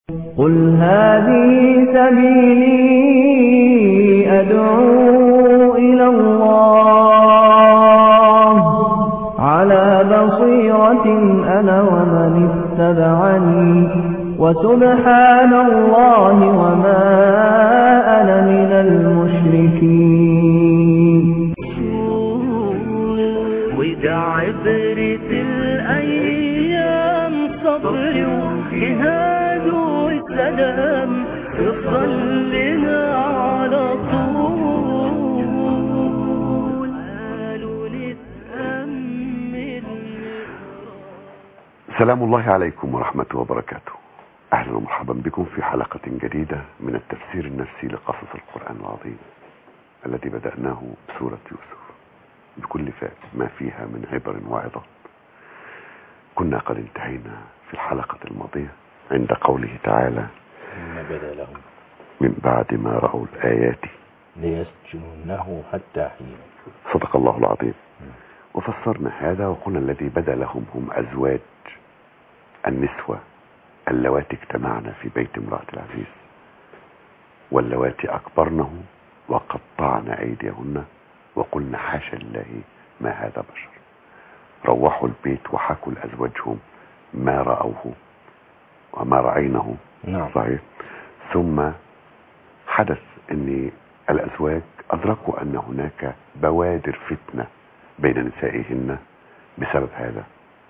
قل هذه سبيلي أدعو إلى الله على بصيرة أنا ومن اتبعني وسبحان الله وما أنا من المشركين. وده عبرة الأيام صبر وجهاد والسلام يفضل لنا على طول. قالوا نتأمل. سلام الله عليكم ورحمة وبركاته. أهلا ومرحبا بكم في حلقة جديدة من التفسير النفسي لقصص القرآن العظيم الذي بدأناه بسورة يوسف بكل ما فيها من عبر وعظات. كنا قد انتهينا في الحلقة الماضية عند قوله تعالى: ثم بدا لهم من بعد ما رأوا الآيات ليسجننه حتى حين. صدق الله العظيم. وفسرنا هذا وقلنا الذي بدا لهم هم أزواج النسوة اللواتي اجتمعن في بيت امرأة العزيز، واللواتي أكبرنه وقطعن أيديهن وقلنا حاشا لله ما هذا بشر. روحوا البيت وحكوا لأزواجهم ما رأوه وما رأينه. صحيح. ثم حدث أن الأزواج أدركوا أن هناك بوادر فتنة بين نسائهن بسبب هذا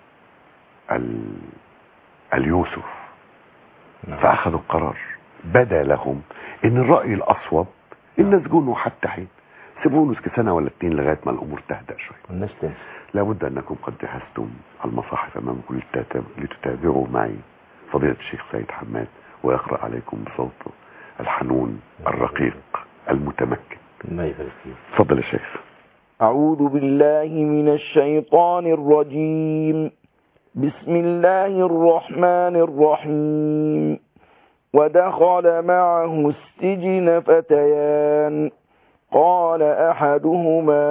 اليوسف. فأخذوا القرار، بدا لهم أن الرأي الأصوب إن نسجنه حتى حين، سيبوه نسك سنة ولا 2 لغاية ما الأمور تهدأ شوي. الناس تنسى. لابد أنكم قد جهزتم المصاحف أمامكم لتتابعوا معي فضيلة الشيخ سيد حماد ويقرأ عليكم بصوته الحنون الرقيق المتمكن. تفضل يا شيخ. أعوذ بالله من الشيطان الرجيم. بسم الله الرحمن الرحيم. ودخل معه السجن فتيان قال أحدهما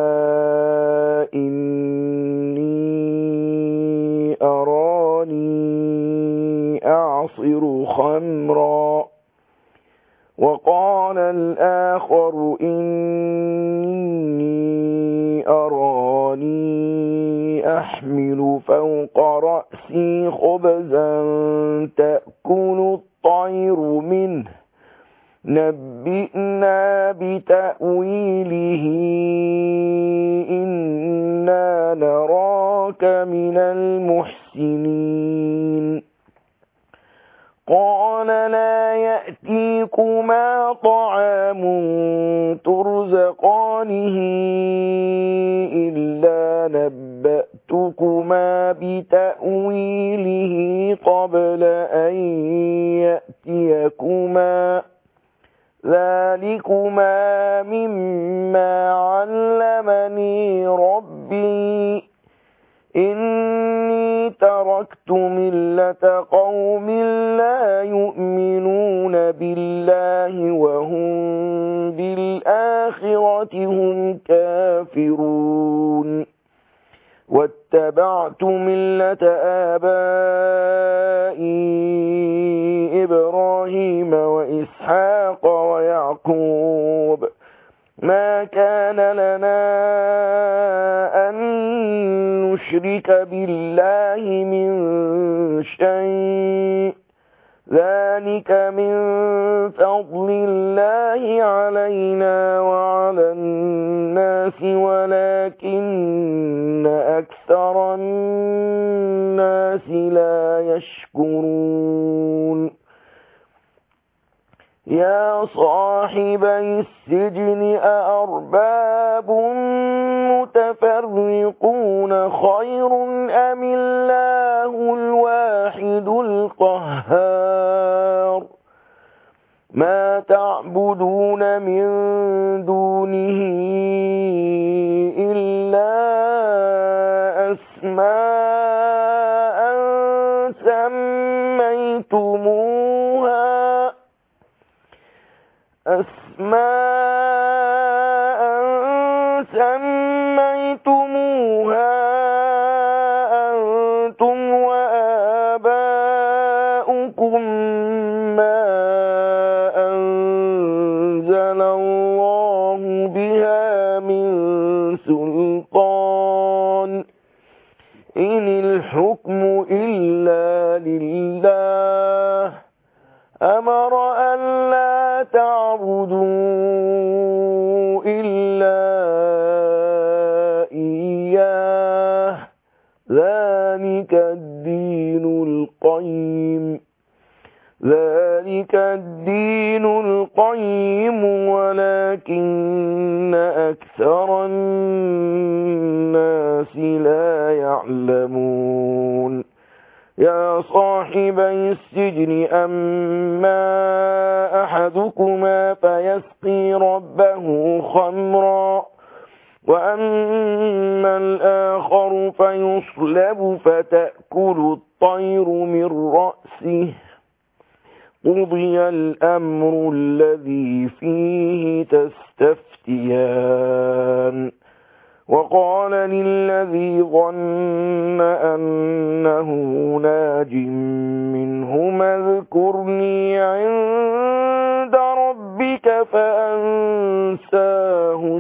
إني أراني أعصر خمرا وقال الآخر إني أراني أحمل فوق رأسي خبزا تأكل الطير منه نبئنا بتأويله إنا نراك من المحسنين. قال لا يأتيكما طعام ترزقانه إلا نبأتكما بتأويله قبل أن يأتيكما ذلكما مما علمني ربي إني تركت ملة قوم لا يؤمنون بالله وهم بالآخرة هم كافرون واتبعت ملة آبائي إبراهيم وإسحاق ويعقوب ما كان لنا أن نشرك بالله من شيء ذلك من فضل الله علينا وعلى الناس ولكن أكثر الناس لا يشكرون. يا صاحبي السجن أأرباب متفرقون خير أم الله الواحد القهار ما تعبدون من دونه إلا أسماء سميتموها أنتم وآباؤكم أمر أن لا تعبدوا إلا إياه ذلك الدين القيم ولكن أكثر الناس لا يعلمون يا صاحبي السجن أما أحدكما فيسقي ربه خمرا وأما الآخر فيصلب فتأكل الطير من رأسه قضي الأمر الذي فيه تستفتيان وقال للذي ظن أنه ناج منهما اذكرني عند ربك فأنساه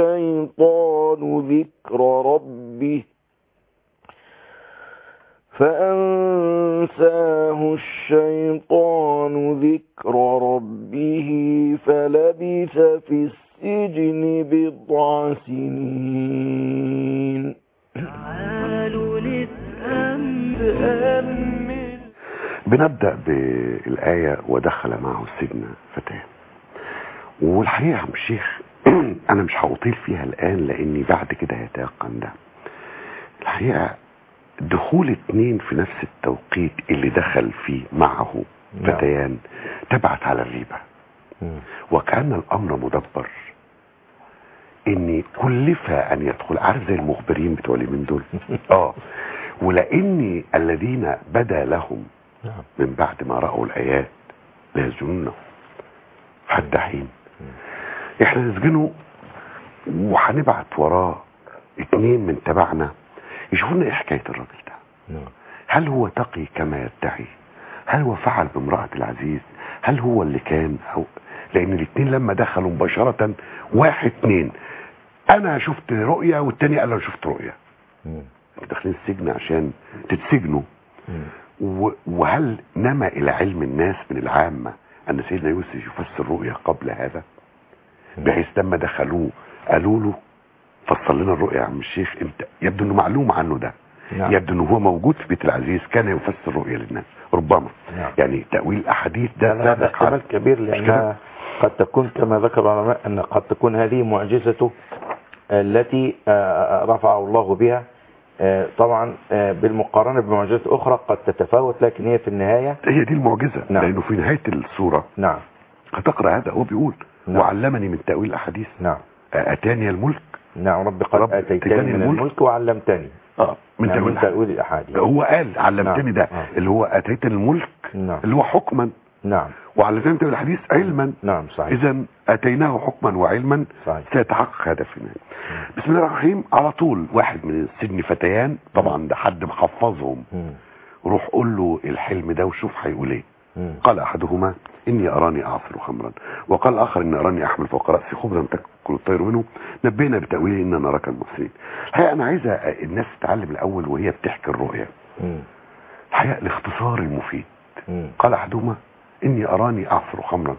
الشيطان ذكر ربه فلبث في السجن بضع سنين. تعالوا نتأمل. بنبدأ بالآية ودخل معه السجن فتاة. والحقيقة يا عم الشيخ أنا مش هأطيل فيها الآن لأني بعد كده هيتيقن ده. الحقيقة دخول اتنين في نفس التوقيت اللي دخل فيه معه فتيان تبعت على الريبة، وكأن الأمر مدبر إن كلف أن يدخل، عارف زي المخبرين بتوع اليمين دول ولأن الذين بدا لهم من بعد ما رأوا الآيات لا يسجنونه حتى حين. احنا نسجنه وهنبعت وراه اتنين من تبعنا يشوفوا لنا ايه حكايه الراجل ده. هل هو تقي كما يدعي؟ هل هو فعل بامرأة العزيز؟ هل هو اللي كان أو لأن الاتنين لما دخلوا مباشرة واحد اتنين أنا شفت رؤية والتاني قال أنا شفت رؤية. داخلين السجن عشان تتسجنوا. وهل نما إلى علم الناس من العامة أن سيدنا يوسف يفسر رؤية قبل هذا؟ بحيث لما دخلوه قالوا له فصل لنا الرؤية يا عم الشيخ انت. يبدو انه معلوم عنه ده. يبدو انه هو موجود في بيت العزيز كان يفسر رؤية للناس ربما. يعني تأويل الاحاديث ده هذا احتمال كبير لانها قد تكون كما ذكر العلماء ان قد تكون هذه معجزته التي رفعه الله بها طبعا بالمقارنة بمعجزات اخرى قد تتفاوت، لكن هي في النهاية هي دي المعجزة. لانه في نهاية السورة هتقرأ هذا هو بيقول وعلمني من تأويل الاحاديث. اتاني الملك. رب قد اتيتني من الملك وعلمتني من تأويل الاحاديث. هو قال علمتني ده اللي هو اتيتني الملك اللي هو حكما. وعلمتني تأويل الحديث علما. صحيح. اذا اتيناه حكما وعلما. صحيح. سيتحقق هذا في النهاية. بسم الله الرحمن الرحيم. على طول واحد من السجن فتيان طبعا ده حد محفظهم. روح قول له الحلم ده وشوف هيقول ايه. قال احدهما اني اراني اعصر خمرا وقال الاخر اني اراني احمل فوق راسي خبزا تاكل الطير منه نبينا بتاويله اننا نراك المحسنين. الحقيقه انا عايزه الناس تتعلم الاول وهي بتحكي الرؤيا الحقيقه الاختصار المفيد. قال احدهما اني اراني اعصر خمرا.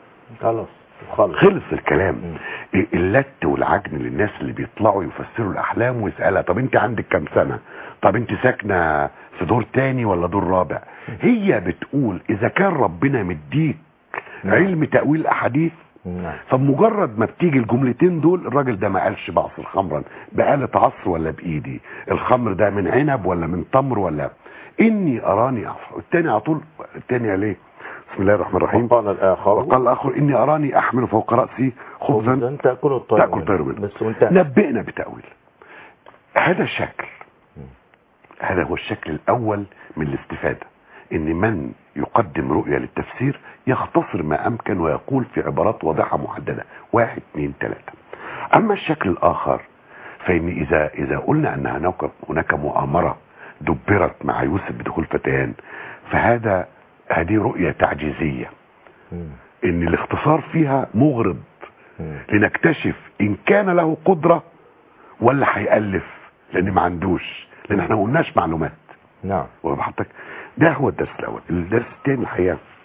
خلص الكلام. اللت والعجن للناس اللي بيطلعوا يفسروا الاحلام ويسالها طب انت عندك كام سنه؟ طب انت ساكنه في دور تاني ولا دور رابع؟ هي بتقول اذا كان ربنا مديك علم تأويل الاحاديث فمجرد ما بتيجي الجملتين دول الراجل ده ما قالش بعصر خمرا بآلة عصر ولا بايدي، الخمر ده من عنب ولا من تمر ولا اني اراني اعصر. التاني على طول التاني ليه؟ بسم الله الرحمن الرحيم. وقال الاخر اني اراني احمل فوق راسي خبزا تاكل الطير منه نبئنا بتأويل. هذا الشكل هذا هو الشكل الاول من الاستفادة، ان من يقدم رؤية للتفسير يختصر ما امكن ويقول في عبارات واضحة محددة 1 2 3. اما الشكل الاخر فان اذا قلنا ان هناك مؤامرة دبرت مع يوسف بدخول فتيان هذه رؤية تعجيزية ان الاختصار فيها مغرض لنكتشف ان كان له قدرة ولا هيألف لان ما عندوش، لان احنا ما قلناش معلومات. وبحطك ده هو الدرس الاول. الدرس الثاني الحقيقة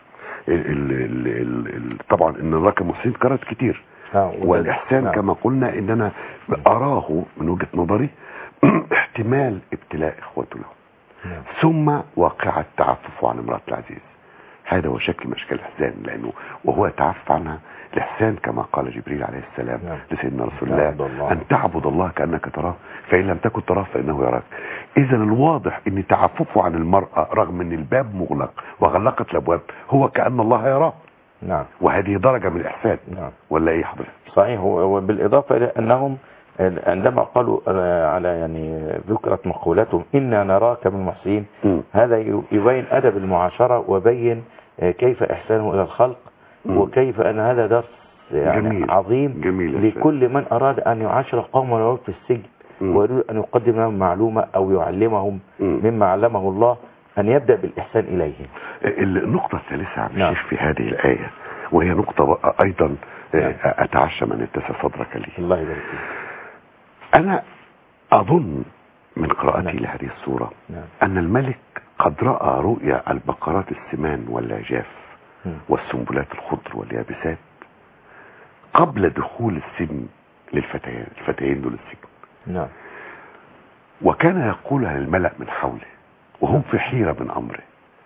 طبعا ان الله كمحسن كررت كتير، والاحسان كما قلنا ان انا اراه من وجهة نظري احتمال ابتلاء اخوته له، ثم واقع التعفف عن امرأة العزيز. هذا هو شكل من اشكال الاحسان، لانه وهو يتعفف عنها. الاحسان كما قال جبريل عليه السلام لسيدنا رسول الله ان تعبد الله كانك تراه فان لم تكن تراه فانه يراك. اذا الواضح ان تعففه عن المرأة رغم ان الباب مغلق وغلقت الابواب هو كأن الله يراه. نعم. وهذه درجة من الاحسان. نعم. ولا ايه حضرتك؟ صحيح. وبالاضافة الى انهم عندما قالوا على يعني ذكرت مقولتهم إنا نراك من المحسنين، هذا يبين أدب المعاشرة وبين كيف إحسانه إلى الخلق، وكيف أن هذا درس يعني جميل. عظيم جميل لكل من أراد أن يعاشر قوم ولو في السجن ويريد أن يقدم لهم معلومة أو يعلمهم مما علمه الله، أن يبدأ بالإحسان إليهم. النقطة الثالثة عن الشيخ في هذه الآية، وهي نقطة أيضا أتعشم أن يتسع صدرك لي. الله يبارك فيك. أنا أظن من قراءتي لهذه السورة أن الملك قد رأى رؤيا البقرات السمان واللاجاف والسنبلات الخضر واليابسات قبل دخول السجن الفتيين دول السجن. نعم. وكان يقولها للملأ من حوله وهم في حيرة من أمره.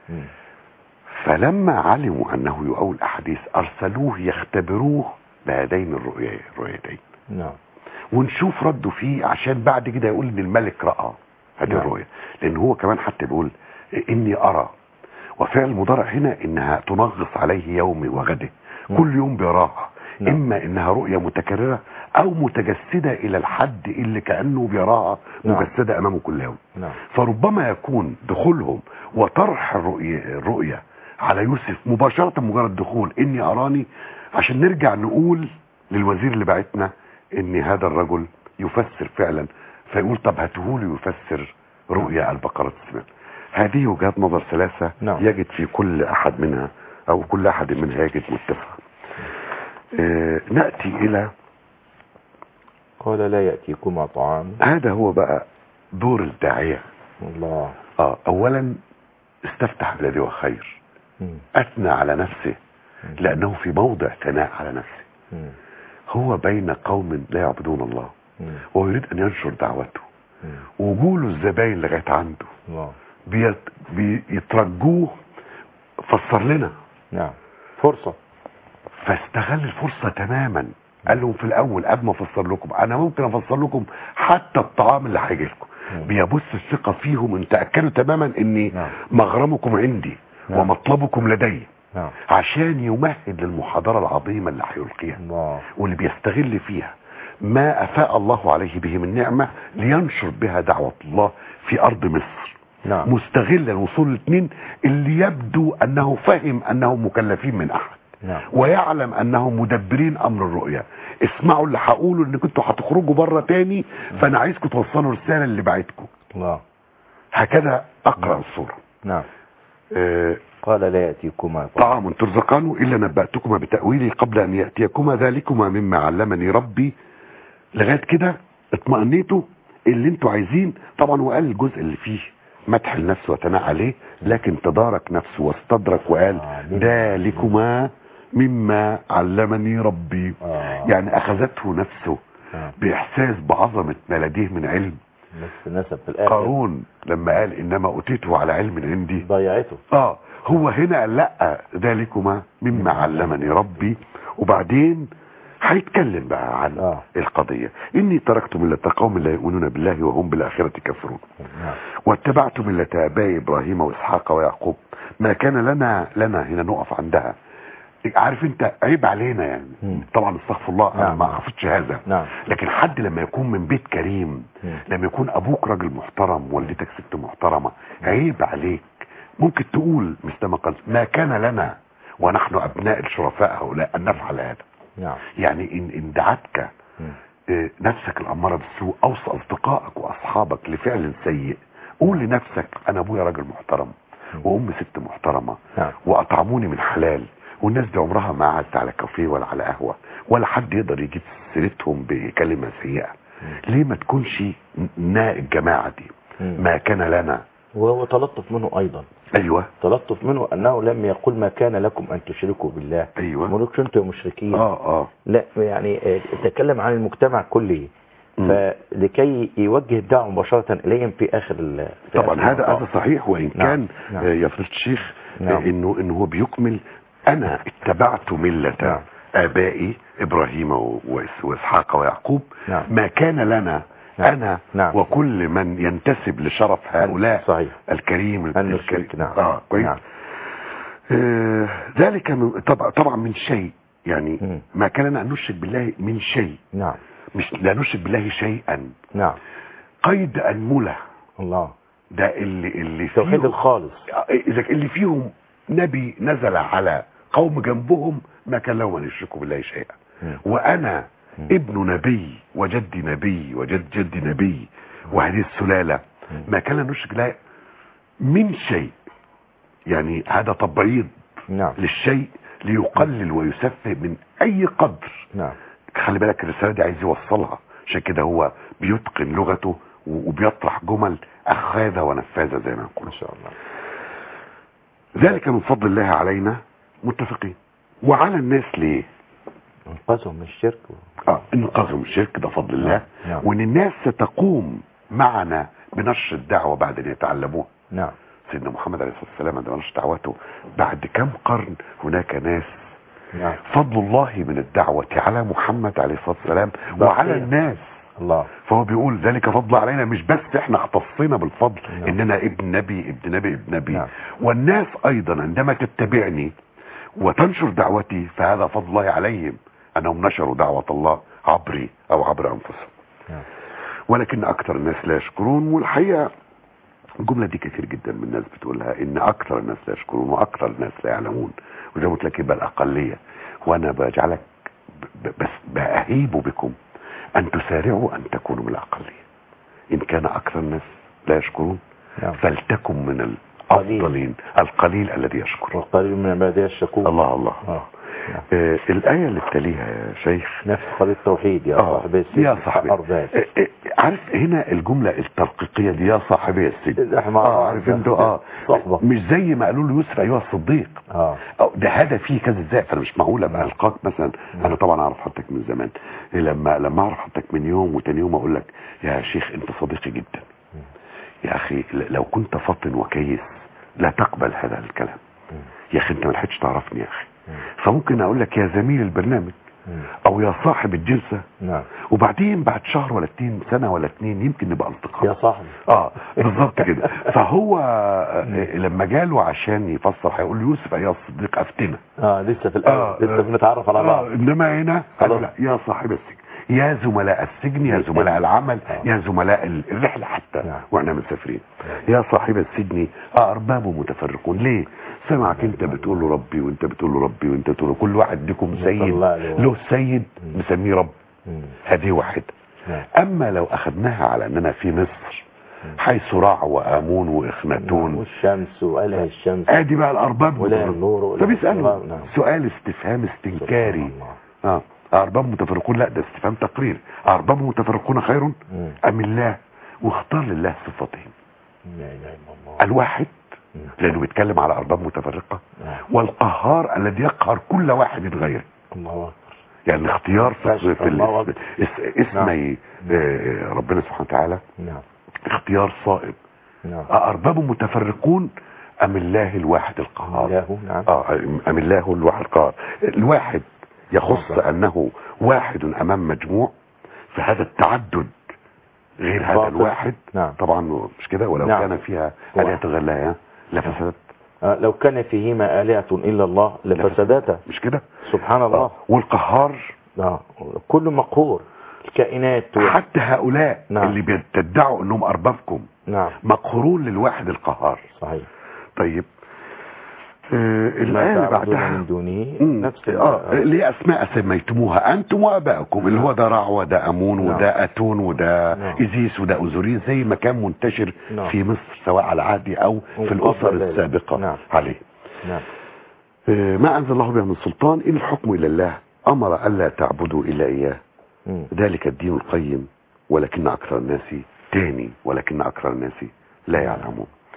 فلما علموا أنه يؤول الأحاديث أرسلوه يختبروه بهذين الرؤيتين. نعم. ونشوف رده فيه عشان بعد كده يقول ان الملك رأى هذه الرؤية، لان هو كمان حتى بيقول اني ارى، وفعل المضارع هنا انها تنغص عليه يومي وغده، كل يوم بيراها. اما انها رؤية متكررة او متجسدة الى الحد اللي كأنه بيراها مجسدة امامه كل يوم. فربما يكون دخولهم وطرح الرؤية على يوسف مباشرة مجرد دخول اني اراني، عشان نرجع نقول للوزير اللي بعتنا ان هذا الرجل يفسر فعلا، فيقول طب هاتهولي يفسر رؤيا البقرة السمان. هذه وجهات نظر ثلاثة يجد في كل احد منها او كل احد منها يجد متفق. نأتي الى قال لا يأتيكما طعام. هذا هو بقى دور الداعية. الله. اولا استفتح بالذي هو خير، اثنى على نفسه لانه في موضع ثناء على نفسه. هو بين قوم لا يعبدون الله ويريد ان ينشر دعوته، وجوله الزباين لغايه عنده بيترجوه فسر لنا. نعم. فرصة. فاستغل الفرصة تماما. قال لهم في الاول قبل ما افسر لكم انا ممكن افسر لكم حتى الطعام اللي هيجي لكم. بيبث الثقة فيهم ان تأكدوا تماما ان مغرمكم عندي ومطلبكم لدي، عشان يمهد للمحاضرة العظيمة اللي هيلقيها واللي بيستغل فيها ما أفاء الله عليه به من نعمة لينشر بها دعوة الله في أرض مصر. مستغل الوصول الاثنين اللي يبدو أنه فهم أنهم مكلفين من أحد، ويعلم أنهم مدبرين أمر الرؤية. اسمعوا اللي هقوله ان كنتوا هتخرجوا بره تاني، فأنا عايزكم توصلوا رسالة اللي بعتكم. هكذا أقرأ الصورة. نعم. قال لا يأتيكما طعام ترزقانه إلا نبأتكما بتأويله قبل أن يأتيكما ذلكما مما علمني ربي. لغاية كده اطمأنيتوا اللي انتوا عايزين. طبعا وقال الجزء اللي فيه مدح النفس وثناء عليه، لكن تدارك نفسه واستدرك وقال ذلكما مما علمني ربي. يعني أخذته نفسه بإحساس بعظمة ما لديه من علم. نسب في الآخر قارون لما قال إنما أوتيته على علم عندي ضيعته. هو هنا قال لا ذلكما مما علمني ربي. وبعدين هيتكلم بقى عن القضية. إني تركت ملة قوم لا يؤمنون بالله وهم بالآخرة كافرون واتبعت ملة آبائي إبراهيم وإسحاق ويعقوب ما كان لنا هنا نقف عندها. عارف انت عيب علينا يعني. طبعا استغفر الله انا ما حفظتش هذا. لكن حد لما يكون من بيت كريم، لما يكون ابوك راجل محترم والدتك ست محترمة، عيب عليك. ممكن تقول مثل ما قال ما كان لنا ونحن ابناء الشرفاء هؤلاء ان نفعل هذا. يعني ان دعتك نفسك الاماره بالسوء اوصى اصدقائك واصحابك لفعل سيء، قول لنفسك انا ابويا راجل محترم وامي ست محترمة واطعموني من حلال، والناس دي عمرها ما قعدت على كافيه ولا على قهوة ولا حد يقدر يجيب سيرتهم بكلمة سيئة. ليه ما تكونش الجماعة دي؟ ما كان لنا وهو تلطف منه أيضا. ايوه تلطف منه أنه لم يقل ما كان لكم أن تشركوا بالله. ايوه ما قلتش أنتم مشركين. لا يعني تكلم عن المجتمع كله، فلكي يوجه الدعوة مباشرة إليهم في آخر طبعا هذا صحيح، وإن كان يا فضيلة الشيخ إنه هو بيكمل أنا اتبعت ملة آبائي إبراهيم وإسحاق ويعقوب ما كان لنا أنا وكل من ينتسب لشرف هؤلاء صحيح. الكريم كويس. ذلك طبعا من شيء، يعني ما كان لنا أن نشرك بالله من شيء. مش لا نشرك بالله شيئا. قيد أنملة. الله ده اللي توحيد الخالص. إذا اللي فيهم نبي نزل على قوم جنبهم ما كان لهم أن يشركوا بالله شيئا. وأنا ابن نبي وجدي نبي وجد جدي نبي وهذه السلالة ما كان لنا نشرك بالله من شيء. يعني هذا تبعيض للشيء ليقلل ويسفه من أي قدر. خلي بالك الرسالة دي عايز يوصلها، عشان كده هو بيتقن لغته وبيطرح جمل أخاذة ونفاذة زي ما نقول. إن شاء الله. ذلك من فضل الله علينا متفقين. وعلى الناس ليه؟ انقذهم من الشرك. انقذهم من الشرك ده فضل الله. وان الناس ستقوم معنا بنشر الدعوة بعد ان يتعلموها. سيدنا محمد عليه الصلاة والسلام عندما نشر دعوته بعد كم قرن هناك ناس فضل الله من الدعوة على محمد عليه الصلاة والسلام وعلى الناس. الله. فهو بيقول ذلك فضل علينا، مش بس احنا اختصينا بالفضل اننا ابن نبي ابن نبي ابن نبي. والناس ايضا عندما تتبعني وتنشر دعوتي فهذا فضل الله عليهم انهم نشروا دعوة الله عبري او عبر انفسهم. ولكن اكثر الناس لا يشكرون. والحقيقة الجملة دي كثير جدا من الناس بتقولها، ان اكثر الناس لا يشكرون واكثر الناس لا يعلمون. وزي ما قلت لك يبقى الاقلية. وانا بجعلك بس باهيب بكم ان تسارعوا ان تكونوا من الاقلية. ان كان اكثر الناس لا يشكرون فلتكن من الافضلين القليل الذي يشكر. والقليل من عبادي الشكور. الله الله. الآية اللي تليها يا شيخ نفس قضية التوحيد يا صاحبي السجن. يا صاحبي عارف هنا الجملة الترقيقية دي يا صاحبي السجن. عارف انتوا مش زي ما قالوا له يوسف ايها الصديق. ده هذا فيه كذا ازاي. فانا مش معقول ابقى القاك مثلا. انا طبعا اعرف حضرتك من زمان، لما اعرف حضرتك من يوم وتاني يوم اقول لك يا شيخ انت صديقي جدا يا اخي. لو كنت فطن وكيس لا تقبل هذا الكلام يا اخي. انت ما لحقتش تعرفني يا اخي. فممكن اقول لك يا زميل البرنامج او يا صاحب الجلسة. وبعدين بعد شهر ولا 2 سنة ولا 2 يمكن نبقى اصدقاء يا صاحبي. بالظبط كده. فهو لما جاله عشان يفسر هيقول له يوسف ايها الصديق افتنا. لسه في الاول لسه بنتعرف على بعض. انما هنا لا يا صاحب السجن يا زملاء السجن يا زملاء العمل يا زملاء الرحلة حتى واحنا مسافرين. يا صاحب السجن أرباب متفرقون. ليه؟ سمعك انت بتقول له ربي وانت بتقول له ربي وانت بتقول له كل واحد لكم سيد له سيد مسميه رب. هذه واحدة. اما لو اخذناها على اننا في مصر حيث رع وامون واخناتون والشمس واله الشمس ادي بقى الارباب ولا النور. طب اسألوا سؤال استفهام استنكاري. أرباب متفرقون. لا ده استفهام تقرير. أرباب متفرقون خير أم الله؟ واختار لله صفتهم الواحد لأنه بيتكلم على أرباب متفرقة والقهار الذي يقهر كل واحد غيره. يعني اختيار في اسم ربنا سبحانه وتعالى اختيار صائب. أرباب متفرقون أم الله الواحد القهار؟ أم الله الواحد القهار. الواحد يخص انه واحد امام مجموع فهذا التعدد غير هذا الواحد. طبعا مش كده. ولو كان فيها آلهة غير الله لفسدت. لو كان فيهما آلهة الا الله لفسدتا. مش كده. سبحان الله. والقهار كل مقهور الكائنات حتى هؤلاء اللي بيتدعوا انهم اربابكم مقهورون للواحد القهار. صحيح. طيب الآية بعدها من دونه نفس اللي أسماء سميتموها أنتم وأبائكم اللي هو ده رع وده أمون وده أتون وده إزيس وده أزوريس زي ما كان منتشر في مصر سواء على عهدي أو في الأسر السابقة عليه. ما أنزل الله به من سلطان إن الحكم إلى الله أمر ألا تعبدوا إلا إياه ذلك الدين القيم ولكن أكثر الناس لا يعلمون.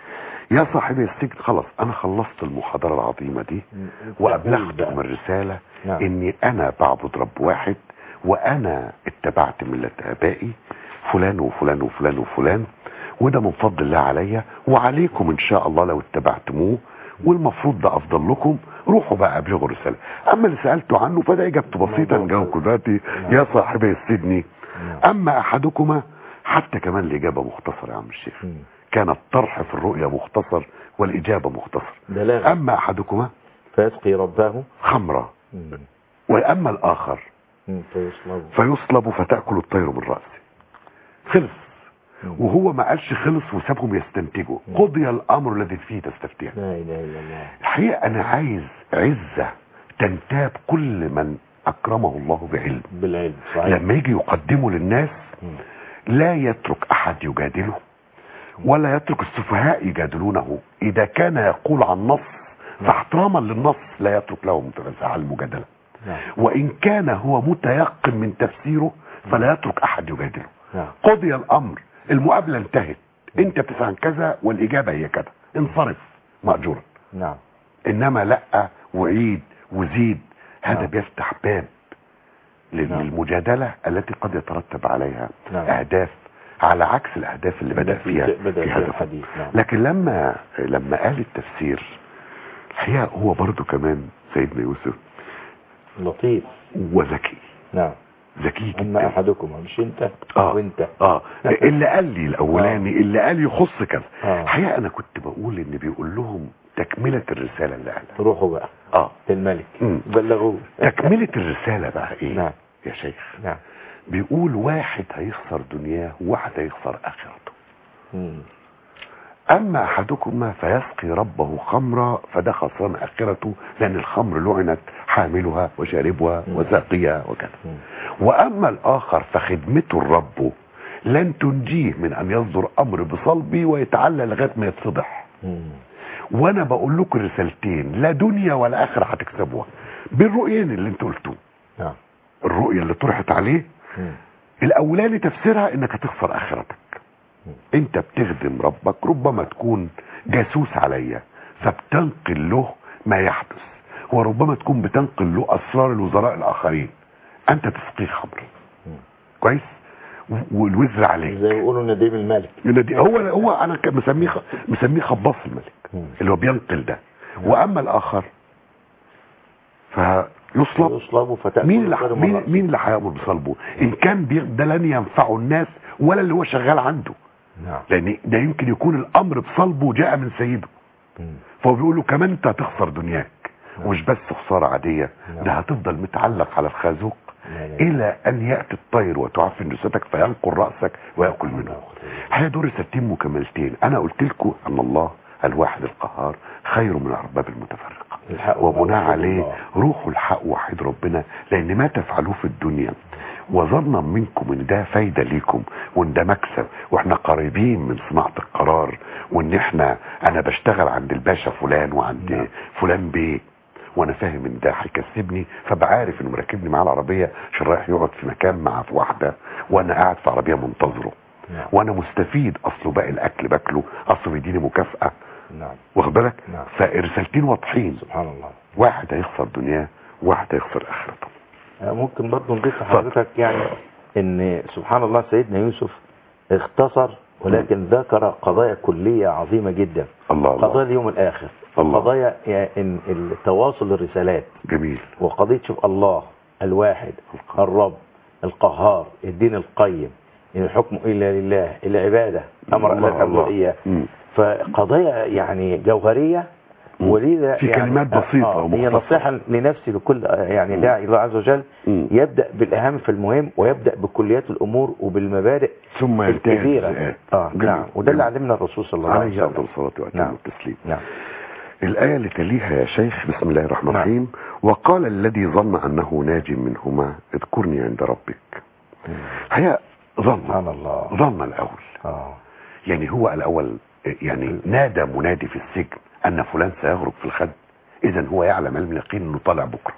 يا صاحبي السجن خلاص انا خلصت المحاضرة العظيمة دي وابلغتكم الرسالة اني انا بعبد رب واحد وانا اتبعت ملة ابائي فلان وفلان وفلان وفلان، وده من فضل الله عليا وعليكم ان شاء الله لو اتبعتموه، والمفروض ده افضل لكم، روحوا بقى ابلغوا الرسالة. اما اللي سألته عنه فده اجابته بسيطة نجاوبكم دلوقتي يا صاحبي السجن. اما احدكما حتى كمان الاجابة مختصرة يا عم الشيخ، كان الطرح في الرؤيا مختصر والاجابة مختصر. اما احدكما فيسقي ربه خمرا واما الاخر فيصلب فتأكل الطير من رأسه. خلص. وهو ما قالش خلص وسابهم يستنتجوا، قضي الامر الذي فيه تستفتيان. لا اله الا الله. الحقيقه انا عايز عزه تنتاب كل من اكرمه الله بعلم بالعلم صحيح. لما يجي يقدمه للناس لا يترك احد يجادله ولا يترك السفهاء يجادلونه. اذا كان يقول عن نص فاحتراما للنص لا يترك له متنازع المجادله، وان كان هو متيقن من تفسيره فلا يترك احد يجادله. قضي الامر، المقابله انتهت، انت بتسأل عن كذا والاجابه هي كذا، انصرف مأجورا. نعم. انما لا وعيد وزيد هذا بيفتح باب للمجادله التي قد يترتب عليها اهداف على عكس الاهداف اللي بدأ فيها في هذا الحديث. لكن لما قال التفسير الحقيقه هو برضو كمان سيدنا يوسف لطيف وذكي. نعم. ذكي جدا. اما احدكم مش انت وانت اللي قال لي الاولاني اللي قال يخص كذا. الحقيقه انا كنت بقول ان بيقول لهم تكمله الرساله اللي قالها. روحوا بقى للملك بلغوه. تكمله الرساله بقى ايه؟ نعم. يا شيخ نعم. بيقول واحد هيخسر دنياه وواحد هيخسر اخرته. اما احدكما فيسقي ربه خمرا فده خسران اخرته لان الخمر لعنت حاملها وشاربها وساقيها وكذا. واما الاخر فخدمته الرب لن تنجيه من ان يصدر امر بصلبي ويتعلى لغايه ما يتفضح. وانا بقول لكم رسالتين لا دنيا ولا اخره هتكسبوها بالرؤيين اللي انتوا قلتوه. الرؤيه اللي طرحت عليه الاولاني تفسيرها انك هتخسر اخرتك، انت بتخدم ربك ربما تكون جاسوس عليا فبتنقل له ما يحدث، وربما تكون بتنقل له اسرار الوزراء الاخرين، انت تسقيه خمر كويس والوزر عليك زي ما بيقولوا نديم الملك. هو انا مسميه خباص الملك اللي هو بينقل ده. واما الاخر فيصلب مين اللي هيامر بصلبه؟ ان كان ده لن ينفعه الناس ولا اللي هو شغال عنده. لان ده يمكن يكون الامر بصلبه جاء من سيده. فهو بيقول له كمان انت هتخسر دنياك ومش بس خساره عاديه، ده هتفضل متعلق على الخازوق الى ان ياتي الطير وتعفن جثتك فينقل راسك وياكل منه. هي دور رسالتين مكملتين. انا قلت لكم ان الله الواحد القهار خير من الارباب المتفرقه، وبناء عليه روحوا الحق وحيد ربنا، لان ما تفعلوه في الدنيا وظنا منكم ان ده فايده ليكم وان ده مكسب واحنا قريبين من صناعه القرار، وان انا بشتغل عند الباشا فلان وعند فلان بيه وانا فاهم ان ده هيكسبني، فبعارف انه مركبني معاه العربيه عشان رايح يقعد في مكان مع واحده وانا قاعد في عربيه منتظره وانا مستفيد، اصله باقي الاكل باكله، اصله بيديني مكافاه. واخد بالك؟ فالرسالتين واضحين. سبحان الله. واحد هيخسر دنياه وواحد هيخسر اخرته. ممكن برضه نضيف لحضرتك يعني ان سبحان الله سيدنا يوسف اختصر ولكن ذكر قضايا كلية عظيمة جدا. قضايا اليوم الاخر، قضايا يعني التواصل الرسالات. جميل. وقضية شوف الله الواحد الرب القهار الدين القيم الحكم الا لله العبادة امر ان تعبدوا اياه. فقضايا يعني جوهرية ولذا في يعني كلمات بسيطة هي نصيحة لنفسي لكل يعني داعي الله عز وجل يبدأ بالأهم في المهم ويبدأ بكليات الأمور وبالمبادئ ثم الكبيرة. نعم. وده اللي علمنا الرسول صلى الله عليه وسلم عليه أفضل الصلاة وأتم التسليم. الآية اللي تليها يا شيخ بسم الله الرحمن الرحيم. وقال الذي ظن أنه ناج منهما اذكرني عند ربك. هي ظن الأول. يعني هو الأول يعني نادى منادي في السجن ان فلان سيغرق في الخد، اذا هو يعلم علم اليقين انه طالع بكره.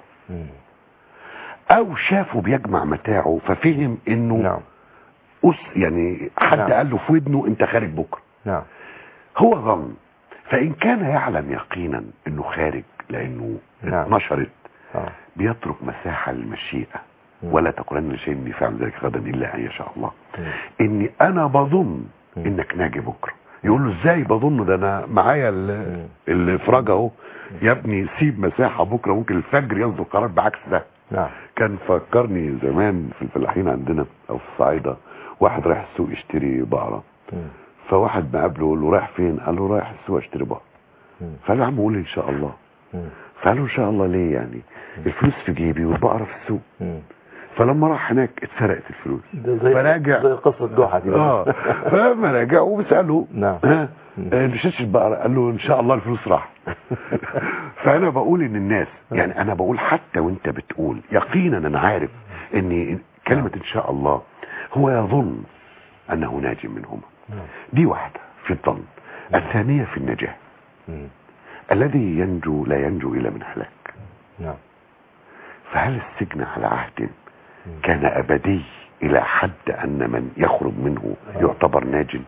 او شافه بيجمع متاعه ففهم انه يعني حد قال له في ودنه انت خارج بكره. هو ظن. فإن كان يعلم يقينا انه خارج لانه نعم. نشرت آه. بيترك مساحة للمشيئة. ولا تقولن لشيء اني فاعل ذلك غدا الا ان يشاء الله. اني انا بظن انك ناجي بكره. يقول له ازاي بظن؟ ده انا معايا الافراج اهو. يا ابني سيب مساحة بكره ممكن الفجر يصدر قرار بعكس ده. نعم. كان فكرني زمان في الفلاحين عندنا او في الصعيدة، واحد رايح السوق يشتري بقرة، فواحد ما قابله يقول له رايح فين؟ قال له رايح السوق اشتري بقرة. فقال له يا عم قول لي ان شاء الله. فقال له ان شاء الله ليه يعني؟ الفلوس في جيبي والبقرة في السوق. فلما راح هناك اتسرقت الفلوس. فراجع زي قصة جحا دي. فلما راجع وبسأله نعم. مشيتش البقرة؟ قال له ان شاء الله الفلوس راح. فانا بقول ان الناس يعني انا بقول حتى وانت بتقول يقينا انا عارف ان كلمة ان شاء الله هو يظن انه ناج منهما. دي واحدة في الظن. الثانية في النجاة. الذي ينجو لا ينجو الا من هلاك. فهل السجن على عهد كان ابدي الى حد ان من يخرج منه يعتبر ناج؟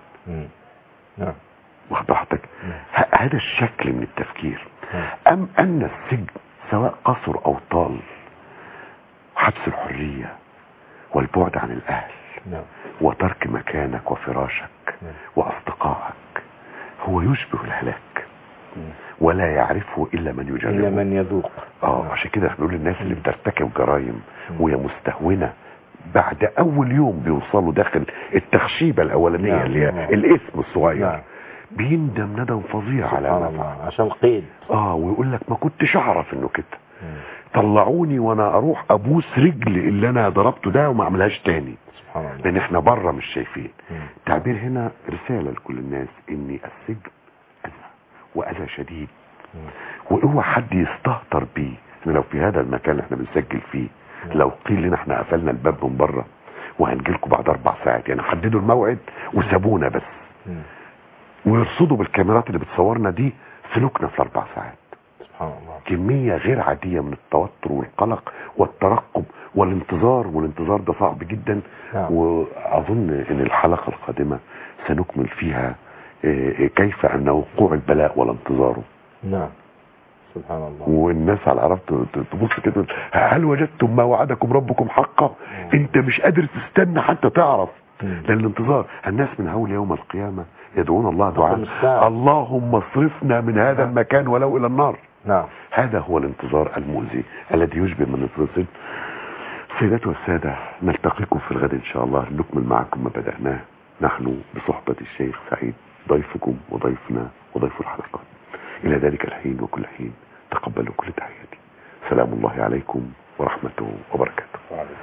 وضحتك هذا الشكل من التفكير. ام ان السجن سواء قصر او طال، حبس الحرية والبعد عن الاهل وترك مكانك وفراشك واصدقائك هو يشبه الهلاك ولا يعرفه الا من يجربه، الا من يذوق. عشان كده بنقول للناس اللي بترتكب جرائم وهي مستهونة بعد اول يوم بيوصلوا داخل التخشيبة الاولانية اللي هي الاسم الصغير بيندم ندم فظيع على ما فعل عشان القيد. ويقول لك ما كنتش اعرف انه كده، طلعوني وانا اروح ابوس رجل اللي انا ضربته ده وما اعملهاش تاني. سبحان الله. لان احنا بره مش شايفين. تعبير هنا رسالة لكل الناس ان السجن اذى واذى شديد، واوعى حد يستهتر بيه. لو في هذا المكان اللي احنا بنسجل فيه لو قيل لنا احنا قفلنا الباب من بره وهنجيلكم بعد 4 ساعات، يعني حددوا الموعد وسابونا بس ويرصدوا بالكاميرات اللي بتصورنا دي سلوكنا في 4 ساعات. سبحان الله. كمية غير عادية من التوتر والقلق والترقب والانتظار، والانتظار ده صعب جدا. واظن ان الحلقة القادمة سنكمل فيها كيف ان وقوع البلاء ولا انتظاره. نعم. سبحان الله. والناس على العرب تبص كده هل وجدتم ما وعدكم ربكم حقا؟ انت مش قادر تستنى حتى تعرف. لان الانتظار الناس من هول يوم القيامة يدعون الله دعاء اللهم اصرفنا من هذا المكان ولو الى النار. نعم. هذا هو الانتظار المؤذي الذي يشبه من الفلسطين. سيداتي والسادة نلتقيكم في الغد ان شاء الله نكمل معكم ما بدأناه نحن بصحبة الشيخ سعيد ضيفكم وضيفنا وضيف الحلقات. الى ذلك الحين وكل حين تقبلوا كل تحياتي. سلام الله عليكم ورحمته وبركاته.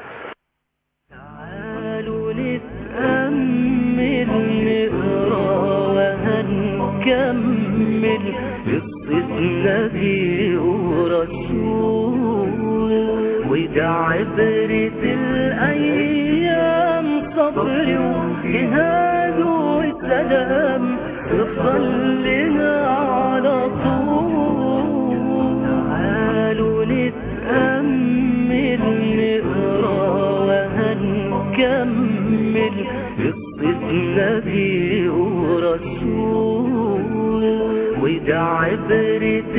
تعالوا نتأمل نقرأ وهنكمل قصة نبي ورسول، وده عبرة الأيام صبر وجهاد والسلام تفضل لنا على طول. تعالوا نتأمل نقرأ وهنكمل قصة نبي ورسول، وده عبرة